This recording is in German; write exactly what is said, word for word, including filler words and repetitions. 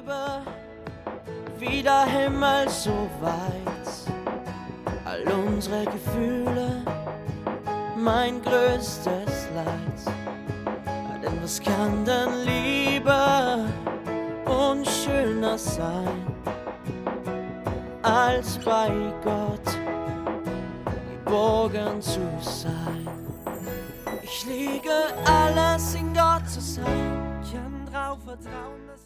Liebe, wie der Himmel so weit, all unsere Gefühle, mein größtes Leid. Denn was kann denn Liebe und schöner sein, als bei Gott geborgen zu sein? Ich lege alles in Gottes Hand, kann drauf vertrauen, dass